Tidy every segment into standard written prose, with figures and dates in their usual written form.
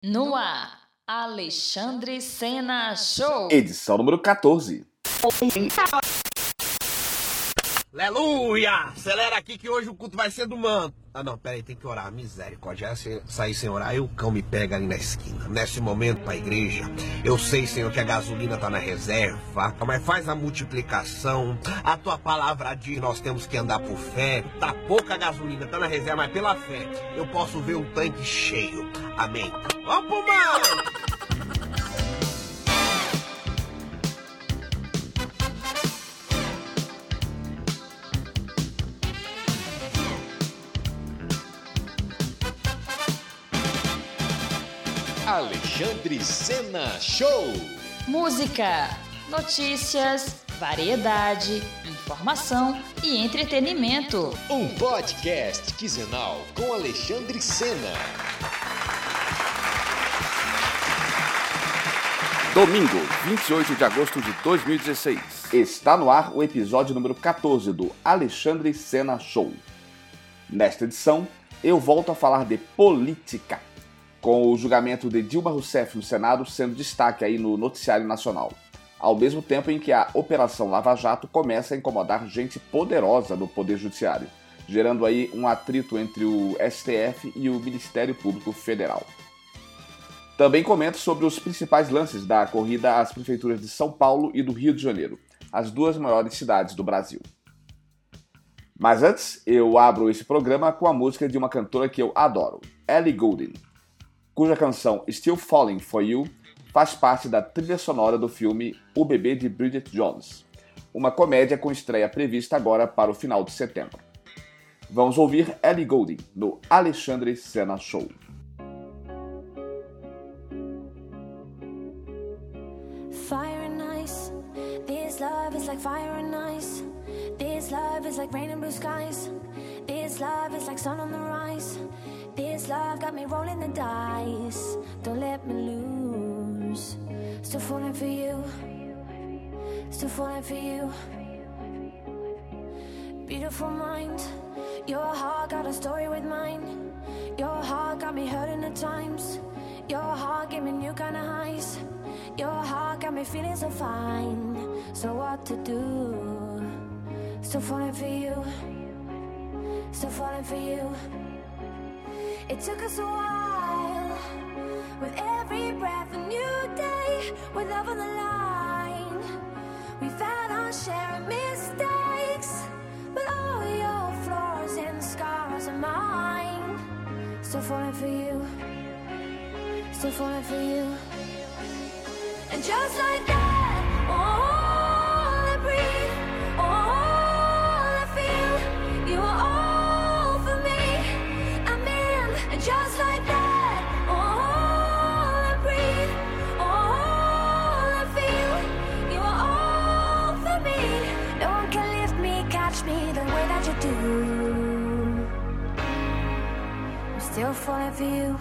No ar, Alexandre Sena Show. Edição número 14. Aleluia! Acelera aqui que hoje o culto vai ser do manto. Ah não, peraí, tem que orar, misericórdia. Se sair sem orar, aí o cão me pega ali na esquina. Nesse momento, pra igreja, eu sei, Senhor, que a gasolina tá na reserva, mas faz a multiplicação. A tua palavra diz que nós temos que andar por fé. Tá pouca gasolina, tá na reserva, mas pela fé eu posso ver o tanque cheio. Amém. Vamos pro manto! Alexandre Sena Show. Música, notícias, variedade, informação e entretenimento. Um podcast quinzenal com Alexandre Sena. Domingo, 28 de agosto de 2016. Está no ar o episódio número 14 do Alexandre Sena Show. Nesta edição, eu volto a falar de política, com o julgamento de Dilma Rousseff no Senado sendo destaque aí no noticiário nacional, ao mesmo tempo em que a Operação Lava Jato começa a incomodar gente poderosa no Poder Judiciário, gerando aí um atrito entre o STF e o Ministério Público Federal. Também comento sobre os principais lances da corrida às prefeituras de São Paulo e do Rio de Janeiro, as duas maiores cidades do Brasil. Mas antes, eu abro esse programa com a música de uma cantora que eu adoro, Ellie Goulding, cuja canção Still Falling For You faz parte da trilha sonora do filme O Bebê de Bridget Jones, uma comédia com estreia prevista agora para o final de setembro. Vamos ouvir Ellie Goulding no Alexandre Sena Show. Fire and ice, this love is like fire and ice. This love is like rain and blue skies. This love is like sun on the rise. This love got me rolling the dice. Don't let me lose. Still falling for you. Still falling for you. Beautiful mind. Your heart got a story with mine. Your heart got me hurting at times. Your heart gave me new kind of highs. Your heart got me feeling so fine. So what to do? Still falling for you. Still falling for you. It took us a while. With every breath a new day. With love on the line. We've had our share of mistakes. But all your flaws and scars are mine. Still falling for you. Still falling for you. And just like that, all I breathe, all I feel, you are all for me. I'm in, and just like that, all I breathe, all I feel, you are all for me. No one can lift me, catch me the way that you do. I'm still falling for you.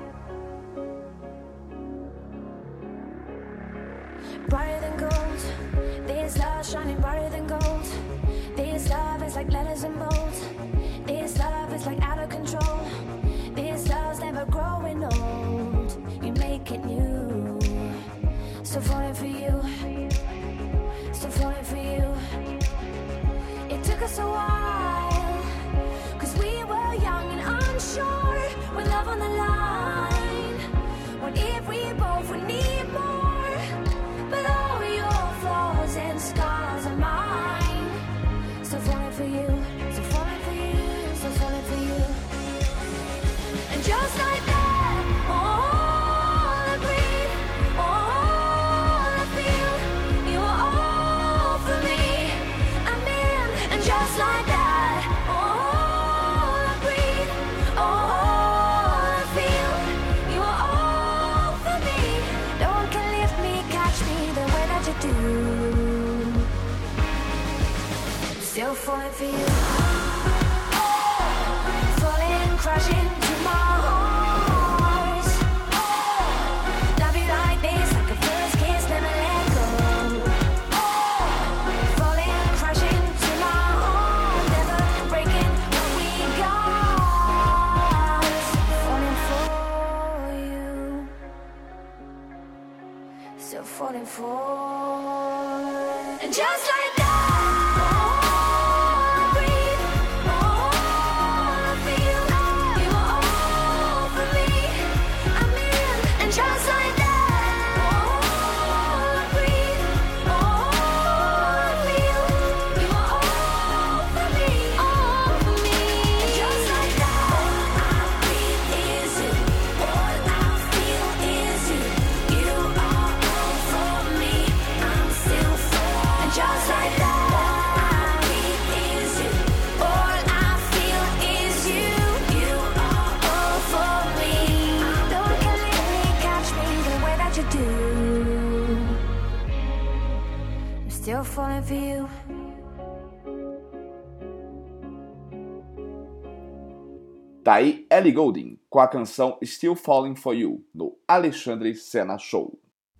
Brighter than gold, this love shining brighter than gold. This love is like letters and bold. This love is like out of control. This love's never growing old. You make it new. Still falling for you. Still falling for you. It took us a while, 'cause we were young and unsure. With love on the line, what if we both would need more? But all your flaws and scars are mine. Still falling for you. Still falling for you. Still falling for you. And just like that, all I breathe, all I feel, you are all for me. I'm in, and just like that, all I breathe, all I feel, you are all for me. No one can lift me, catch me the way that you do. Still falling for you. Falling, crashing to my heart. Love you like this, like a first kiss, never let go. Falling, crashing to my heart, never breaking what we got. Falling for you. still falling for. And just like that, I breathe, I feel you are all for me. I'm in, and just like that, I breathe, I feel you are all for me, all for me. And just like that, all I breathe is you, all I feel is you. You are all for me, I'm still for. And just like that, all I breathe is you, all I feel is you. You are all for me. No one can literally catch me the way that you do. I'm still falling for you. Tá aí Ellie Goulding com a canção Still Falling For You, no Alexandre Sena Show.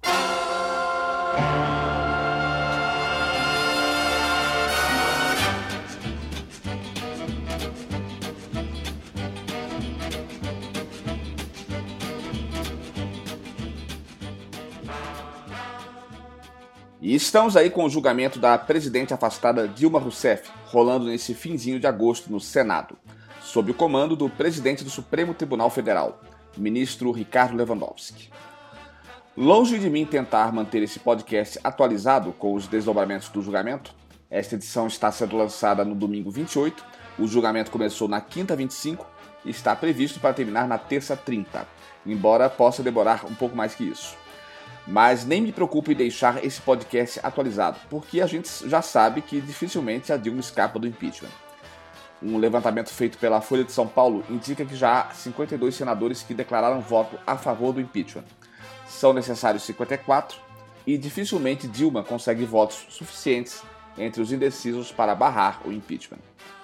E estamos aí com o julgamento da presidente afastada Dilma Rousseff, rolando nesse finzinho de agosto no Senado, sob o comando do presidente do Supremo Tribunal Federal, ministro Ricardo Lewandowski. Longe de mim tentar manter esse podcast atualizado com os desdobramentos do julgamento, esta edição está sendo lançada no domingo 28, o julgamento começou na quinta 25 e está previsto para terminar na terça 30, embora possa demorar um pouco mais que isso. Mas nem me preocupo em deixar esse podcast atualizado, porque a gente já sabe que dificilmente a Dilma escapa do impeachment. Um levantamento feito pela Folha de São Paulo indica que já há 52 senadores que declararam voto a favor do impeachment. São necessários 54 e dificilmente Dilma consegue votos suficientes entre os indecisos para barrar o impeachment.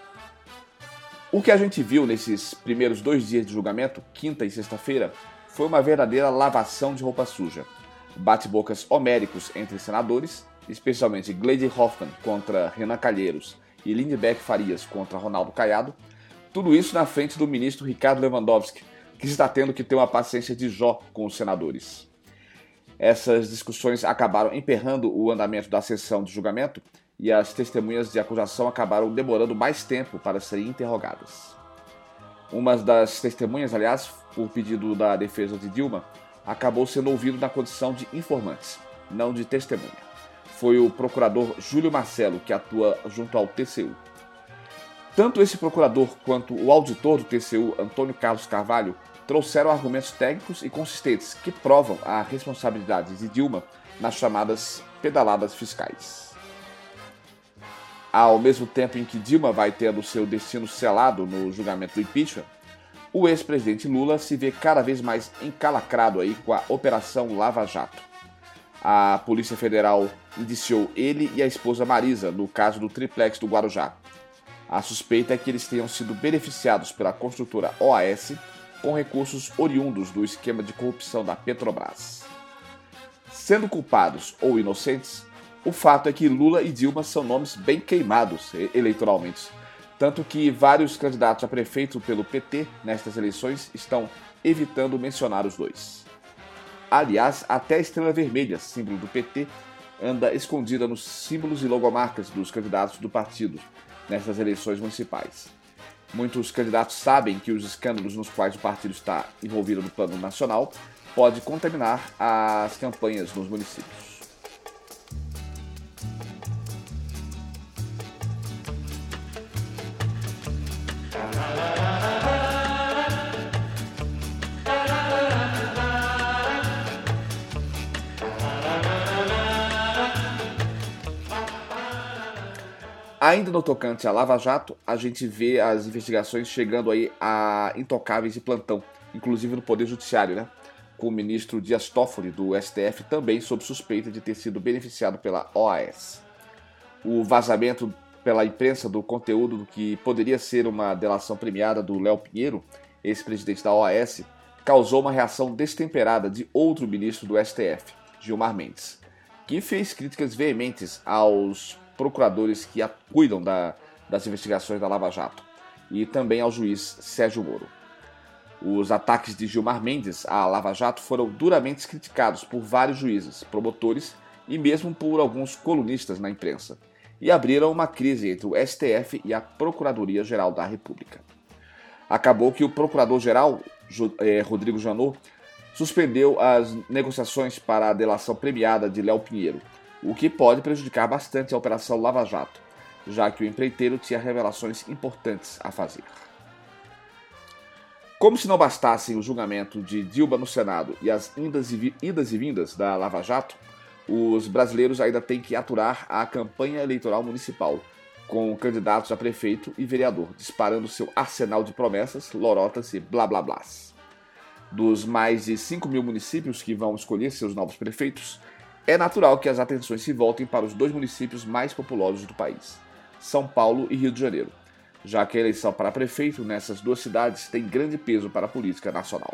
O que a gente viu nesses primeiros 2 dias de julgamento, quinta e sexta-feira, foi uma verdadeira lavação de roupa suja. Bate-bocas homéricos entre senadores, especialmente Gleisi Hoffmann contra Renan Calheiros e Lindeberg Farias contra Ronaldo Caiado, tudo isso na frente do ministro Ricardo Lewandowski, que está tendo que ter uma paciência de Jó com os senadores. Essas discussões acabaram emperrando o andamento da sessão de julgamento e as testemunhas de acusação acabaram demorando mais tempo para serem interrogadas. Uma das testemunhas, aliás, por pedido da defesa de Dilma, acabou sendo ouvido na condição de informantes, não de testemunha. Foi o procurador Júlio Marcelo, que atua junto ao TCU. Tanto esse procurador quanto o auditor do TCU, Antônio Carlos Carvalho, trouxeram argumentos técnicos e consistentes que provam a responsabilidade de Dilma nas chamadas pedaladas fiscais. Ao mesmo tempo em que Dilma vai tendo seu destino selado no julgamento do impeachment, o ex-presidente Lula se vê cada vez mais encalacrado aí com a Operação Lava Jato. A Polícia Federal indiciou ele e a esposa Marisa no caso do triplex do Guarujá. A suspeita é que eles tenham sido beneficiados pela construtora OAS com recursos oriundos do esquema de corrupção da Petrobras. Sendo culpados ou inocentes, o fato é que Lula e Dilma são nomes bem queimados eleitoralmente, tanto que vários candidatos a prefeito pelo PT nestas eleições estão evitando mencionar os dois. Aliás, até a estrela vermelha, símbolo do PT, anda escondida nos símbolos e logomarcas dos candidatos do partido nestas eleições municipais. Muitos candidatos sabem que os escândalos nos quais o partido está envolvido no plano nacional pode contaminar as campanhas nos municípios. Ainda no tocante à Lava Jato, a gente vê as investigações chegando aí a intocáveis de plantão, inclusive no Poder Judiciário, né? Com o ministro Dias Toffoli, do STF, também sob suspeita de ter sido beneficiado pela OAS. O vazamento pela imprensa do conteúdo do que poderia ser uma delação premiada do Léo Pinheiro, ex-presidente da OAS, causou uma reação destemperada de outro ministro do STF, Gilmar Mendes, que fez críticas veementes aos procuradores que cuidam das investigações da Lava Jato e também ao juiz Sérgio Moro. Os ataques de Gilmar Mendes à Lava Jato foram duramente criticados por vários juízes, promotores e mesmo por alguns colunistas na imprensa, e abriram uma crise entre o STF e a Procuradoria-Geral da República. Acabou que o Procurador-Geral, Rodrigo Janot, suspendeu as negociações para a delação premiada de Léo Pinheiro, o que pode prejudicar bastante a Operação Lava Jato, já que o empreiteiro tinha revelações importantes a fazer. Como se não bastassem o julgamento de Dilma no Senado e as idas e vindas da Lava Jato, os brasileiros ainda têm que aturar a campanha eleitoral municipal, com candidatos a prefeito e vereador, disparando seu arsenal de promessas, lorotas e blá-blá-blás. Dos mais de 5 mil municípios que vão escolher seus novos prefeitos, é natural que as atenções se voltem para os 2 municípios mais populosos do país, São Paulo e Rio de Janeiro, já que a eleição para prefeito nessas 2 cidades tem grande peso para a política nacional.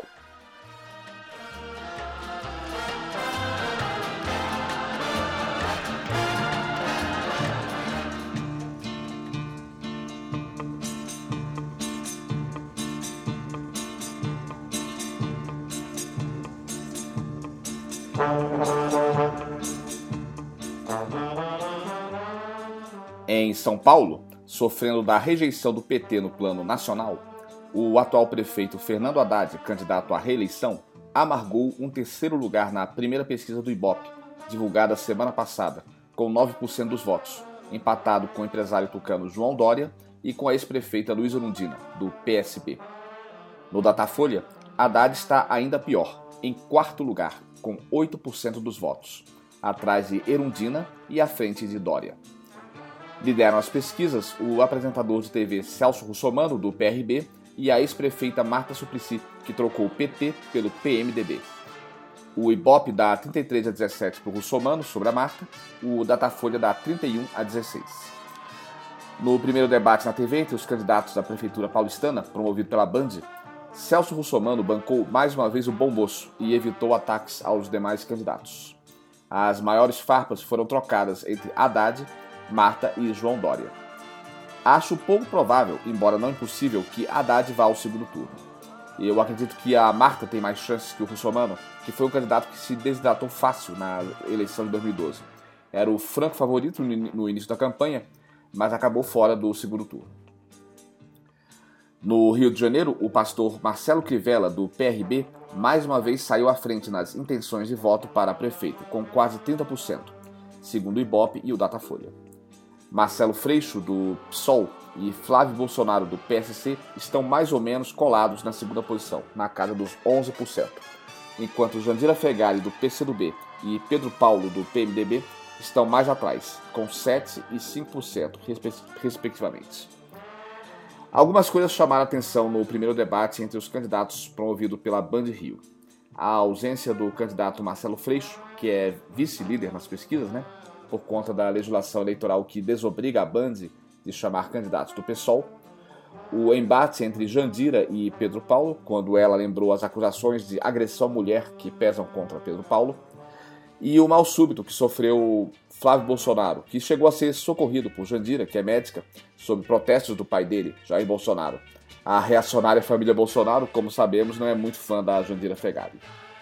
Em São Paulo, sofrendo da rejeição do PT no plano nacional, o atual prefeito Fernando Haddad, candidato à reeleição, amargou um 3º lugar na primeira pesquisa do Ibope, divulgada semana passada, com 9% dos votos, empatado com o empresário tucano João Dória e com a ex-prefeita Luísa Erundina, do PSB. No Datafolha, Haddad está ainda pior, em 4º lugar, com 8% dos votos, atrás de Erundina e à frente de Dória. Lideram as pesquisas o apresentador de TV Celso Russomano, do PRB, e a ex-prefeita Marta Suplicy, que trocou o PT pelo PMDB. O Ibope dá 33 a 17 para o Russomano sobre a Marta, o Datafolha dá 31 a 16. No primeiro debate na TV entre os candidatos da Prefeitura paulistana, promovido pela Band, Celso Russomano bancou mais uma vez o bom moço e evitou ataques aos demais candidatos. As maiores farpas foram trocadas entre Haddad, Marta e João Dória. Acho pouco provável, embora não impossível, que Haddad vá ao segundo turno. Eu acredito que a Marta tem mais chances que o Russomano, que foi um candidato que se desidratou fácil na eleição de 2012. Era o franco favorito no início da campanha, mas acabou fora do segundo turno. No Rio de Janeiro, o pastor Marcelo Crivella, do PRB, mais uma vez saiu à frente nas intenções de voto para prefeito, com quase 30%, segundo o Ibope e o Datafolha. Marcelo Freixo, do PSOL, e Flávio Bolsonaro, do PSC, estão mais ou menos colados na segunda posição, na casa dos 11%, enquanto Jandira Fegali, do PCdoB, e Pedro Paulo, do PMDB, estão mais atrás, com 7% e 5%, respectivamente. Algumas coisas chamaram a atenção no primeiro debate entre os candidatos promovido pela Band Rio. A ausência do candidato Marcelo Freixo, que é vice-líder nas pesquisas, por conta da legislação eleitoral que desobriga a Band de chamar candidatos do PSOL. O embate entre Jandira e Pedro Paulo, quando ela lembrou as acusações de agressão à mulher que pesam contra Pedro Paulo. E o mal súbito que sofreu Flávio Bolsonaro, que chegou a ser socorrido por Jandira, que é médica, sob protestos do pai dele, Jair Bolsonaro. A reacionária família Bolsonaro, como sabemos, não é muito fã da Jandira Fegali.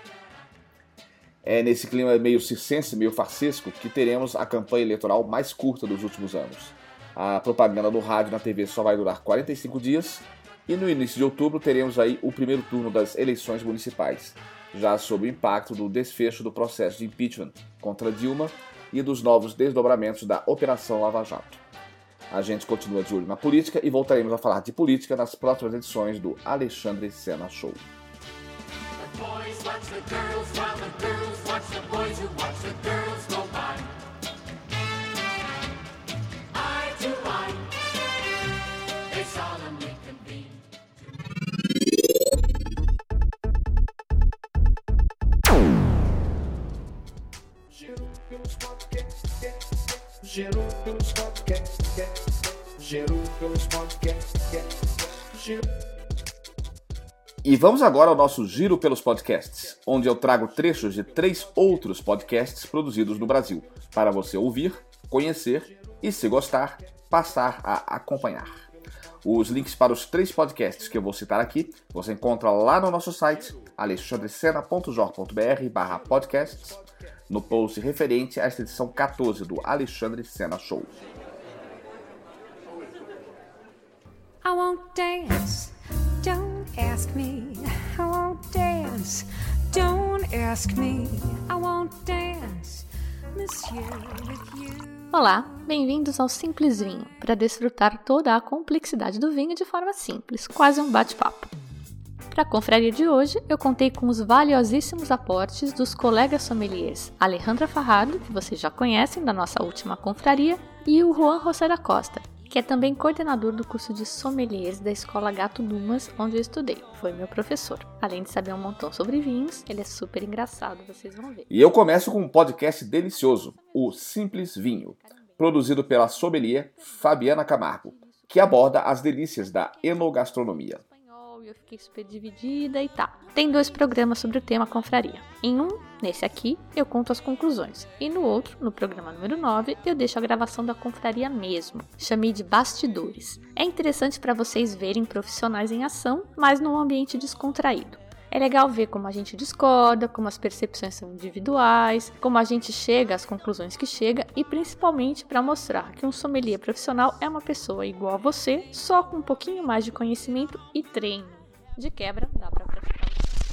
É nesse clima meio circense, meio farsesco, que teremos a campanha eleitoral mais curta dos últimos anos. A propaganda no rádio e na TV só vai durar 45 dias e no início de outubro teremos aí o primeiro turno das eleições municipais, já sob o impacto do desfecho do processo de impeachment contra Dilma e dos novos desdobramentos da Operação Lava Jato. A gente continua de olho na política e voltaremos a falar de política nas próximas edições do Alexandre Sena Show. Boys watch the girls while the girls watch the boys who watch the girls go by. Eye to eye, they solemnly convene. Giro pelos podcasts, giro pelos podcasts, giro pelos podcasts, giro. E vamos agora ao nosso Giro pelos Podcasts, onde eu trago trechos de 3 outros podcasts produzidos no Brasil, para você ouvir, conhecer e, se gostar, passar a acompanhar. Os links para os 3 podcasts que eu vou citar aqui, você encontra lá no nosso site, alexandrecena.jor.br/podcasts, no post referente a esta edição 14 do Alexandre Sena Show. I won't dance, don't ask me. I won't dance, don't ask me. I won't dance, monsieur, with you. Olá, bem-vindos ao Simples Vinho, para desfrutar toda a complexidade do vinho de forma simples, quase um bate-papo. Para a confraria de hoje, eu contei com os valiosíssimos aportes dos colegas sommeliers Alejandra Farrado, que vocês já conhecem da nossa última confraria, e o Juan José da Costa, que é também coordenador do curso de sommeliers da Escola Gato Dumas, onde eu estudei. Foi meu professor. Além de saber um montão sobre vinhos, ele é super engraçado, vocês vão ver. E eu começo com um podcast delicioso, o Simples Vinho, produzido pela sommelier Fabiana Camargo, que aborda as delícias da enogastronomia. Eu fiquei super dividida e tá. Tem 2 programas sobre o tema confraria. Em um, nesse aqui, eu conto as conclusões. E no outro, no programa número 9, eu deixo a gravação da confraria mesmo. Chamei de bastidores. É interessante para vocês verem profissionais em ação, mas num ambiente descontraído. É legal ver como a gente discorda, como as percepções são individuais, como a gente chega às conclusões que chega e principalmente para mostrar que um sommelier profissional é uma pessoa igual a você, só com um pouquinho mais de conhecimento e treino. De quebra, dá para praticar.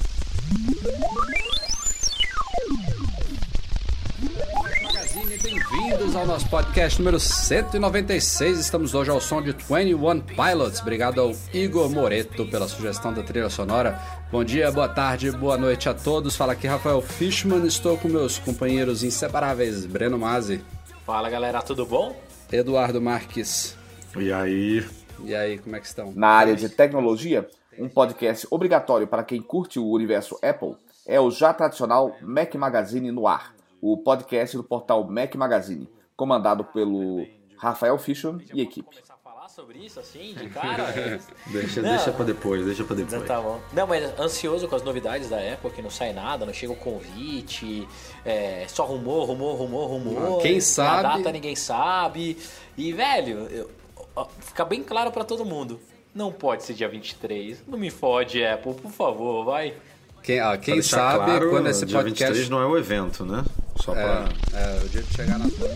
Magazine, bem-vindos ao nosso podcast número 196. Estamos hoje ao som de 21 Pilots. Obrigado ao Igor Moreto pela sugestão da trilha sonora. Bom dia, boa tarde, boa noite a todos. Fala aqui Rafael Fishman, estou com meus companheiros inseparáveis, Breno Mazzi. Fala galera, tudo bom? Eduardo Marques. E aí? E aí, como é que estão? Na área de tecnologia, um podcast obrigatório para quem curte o universo Apple é o já tradicional Mac Magazine no ar, o podcast do portal Mac Magazine, comandado pelo Rafael Fishman e equipe. Começar a falar sobre isso assim, de cara? deixa pra depois. Tá bom. Não, mas ansioso com as novidades da Apple, que não sai nada, não chega o convite, só rumor. Quem sabe? A data ninguém sabe. E, velho, fica bem claro pra todo mundo. Não pode ser dia 23. Não me fode, Apple, por favor, vai. Quem sabe claro, quando esse dia podcast... 23 não é o evento, né? Só pra... É o dia de chegar na frente.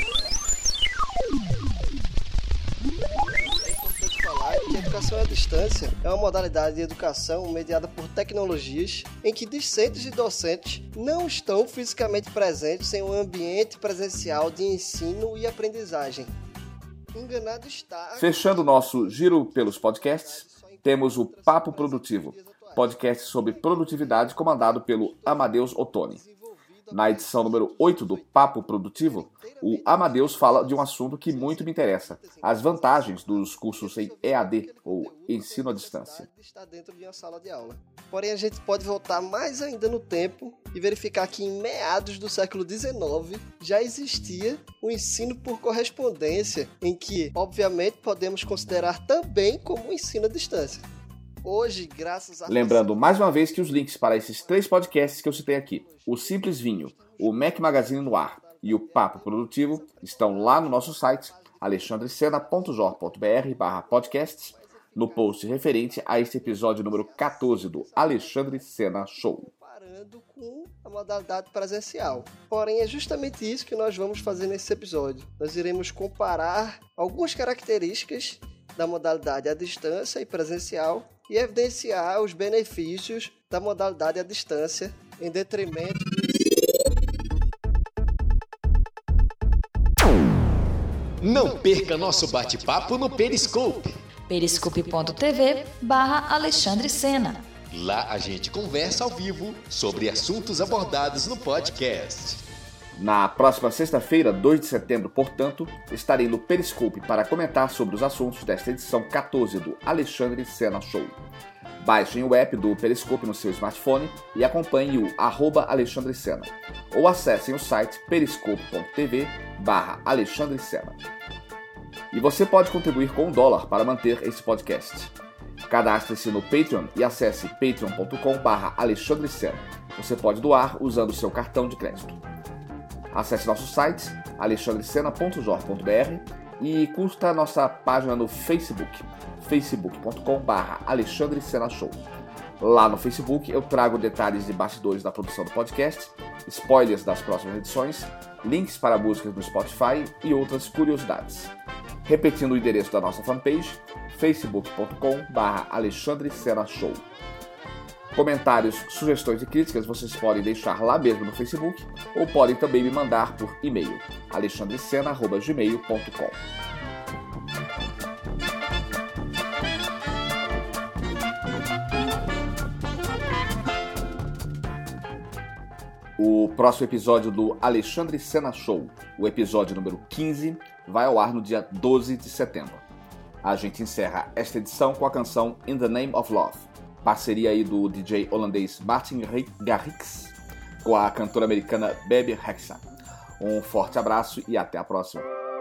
É importante falar que a educação à distância é uma modalidade de educação mediada por tecnologias em que discentes e docentes não estão fisicamente presentes em um ambiente presencial de ensino e aprendizagem. Enganado está... Fechando o nosso giro pelos podcasts, temos o Papo Produtivo, podcast sobre produtividade comandado pelo Amadeus Ottoni. Na edição número 8 do Papo Produtivo, o Amadeus fala de um assunto que muito me interessa, as vantagens dos cursos em EAD, ou ensino à distância. Está dentro de uma sala de aula. Porém, a gente pode voltar mais ainda no tempo e verificar que em meados do século XIX já existia o ensino por correspondência, em que, obviamente, podemos considerar também como ensino à distância. Hoje, graças a... Lembrando mais uma vez que os links para esses 3 podcasts que eu citei aqui, o Simples Vinho, o Mac Magazine no ar e o Papo Produtivo, estão lá no nosso site, alexandrecena.jor.br/podcasts, no post referente a este episódio número 14 do Alexandre Sena Show. Comparando com a modalidade presencial. Porém, é justamente isso que nós vamos fazer nesse episódio. Nós iremos comparar algumas características da modalidade à distância e presencial e evidenciar os benefícios da modalidade à distância em detrimento do... Não perca nosso bate-papo no Periscope. periscope.tv/Alexandre Sena. Lá a gente conversa ao vivo sobre assuntos abordados no podcast. Na próxima sexta-feira, 2 de setembro, portanto, estarei no Periscope para comentar sobre os assuntos desta edição 14 do Alexandre Sena Show. Baixem o app do Periscope no seu smartphone e acompanhem o @Alexandre Sena. Ou acessem o site periscope.tv/Alexandre Sena. E você pode contribuir com $1 para manter esse podcast. Cadastre-se no Patreon e acesse patreon.com/Alexandre Sena. Você pode doar usando seu cartão de crédito. Acesse nosso site alexandrecena.jor.br E curta a nossa página no Facebook, facebook.com/Alexandre Sena Show. Lá no Facebook eu trago detalhes de bastidores da produção do podcast, spoilers das próximas edições, links para músicas no Spotify e outras curiosidades. Repetindo o endereço da nossa fanpage, facebook.com/Alexandre Sena Show. Comentários, sugestões e críticas vocês podem deixar lá mesmo no Facebook ou podem também me mandar por e-mail, alexandrecena@gmail.com. O próximo episódio do Alexandre Sena Show, o episódio número 15, vai ao ar no dia 12 de setembro. A gente encerra esta edição com a canção In the Name of Love, parceria aí do DJ holandês Martin Garrix com a cantora americana Bebe Rexha. Um forte abraço e até a próxima.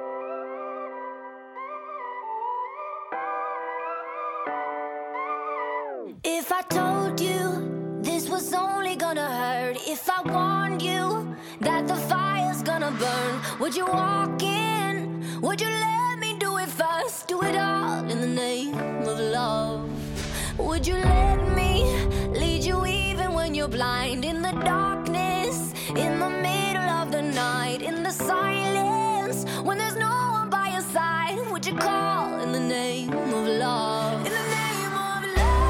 If I told you this was only gonna hurt, if I warned you that the fire's gonna burn, would you walk in? Would you let me do it first? Do it all in the name of love. Would you let me lead you even when you're blind? In the darkness, in the middle of the night, in the silence, when there's no one by your side, would you call in the name of love? In the name of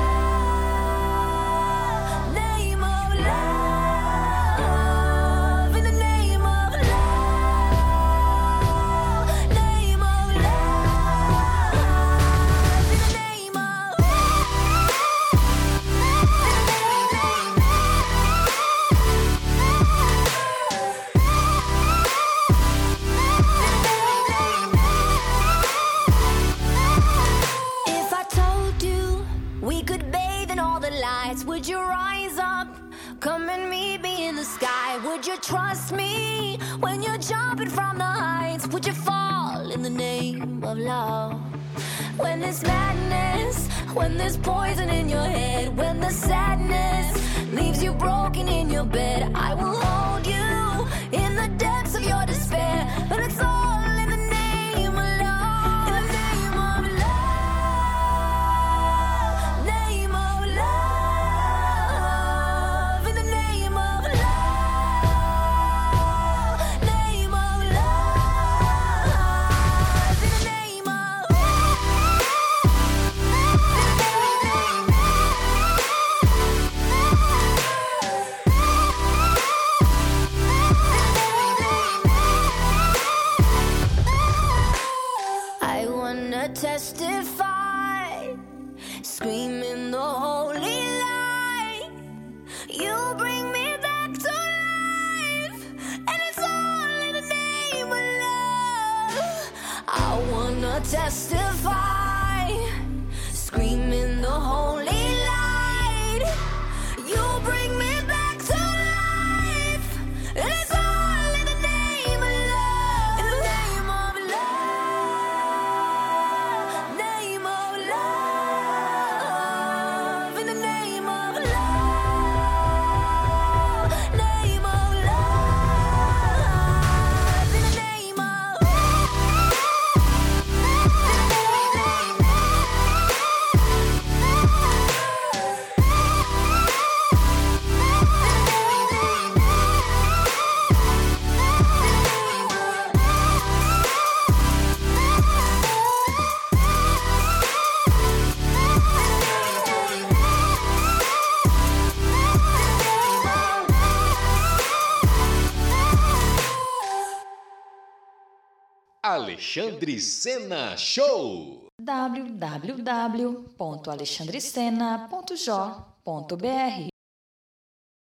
love, name of love, in the name of love, name of love, in the name of would you rise up, come and meet me in the sky? Would you trust me when you're jumping from the heights? Would you fall in the name of love? When there's madness, when there's poison in your head, when the sadness leaves you broken in your bed, I will hold you in the depths of your despair. But it's all in the name of love. In the name of love, name of love, in the name of love, name of love, in the name of I wanna testify, screaming the holy light. You bring me back to life, and it's all in the name of love. I wanna testify, screaming the holy light. You bring me back to life, and it's all in the name of love. In the name of love, name of love, in the name of love, name of love, in the name of Alexandre Sena Show. www.alexandrecena.jo.br